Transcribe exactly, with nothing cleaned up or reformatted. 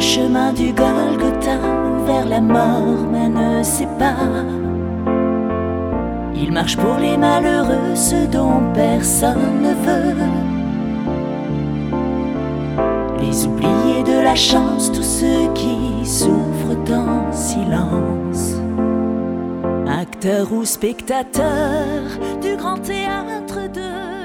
chemin du Golgotha vers la mort mène ses pas. Il marche pour les malheureux, ceux dont personne ne veut, les oubliés de la chance, tous ceux qui souffrent en silence. Acteurs ou spectateurs du grand théâtre de